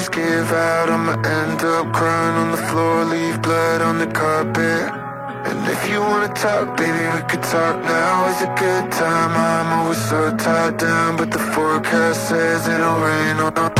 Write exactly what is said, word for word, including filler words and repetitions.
please give out. I'ma end up crying on the floor, leave blood on the carpet. And if you wanna talk, baby, we could talk now. It's a good time, I'm always so tied down, but the forecast says it'll rain on